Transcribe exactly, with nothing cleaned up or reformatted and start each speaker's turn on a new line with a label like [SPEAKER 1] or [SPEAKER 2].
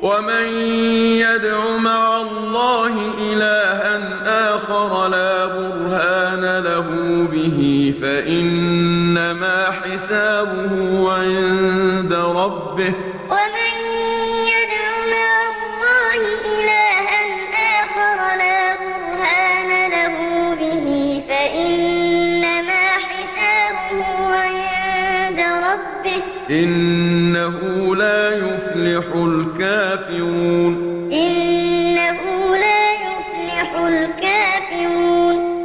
[SPEAKER 1] ومن يدع مع الله إلها آخر لا برهان له به فإنما حسابه عند ربه
[SPEAKER 2] ومن يدع مع الله إلها آخر لا برهان له به فإنما حسابه عند ربه
[SPEAKER 1] إنه لا يفلح الكافرون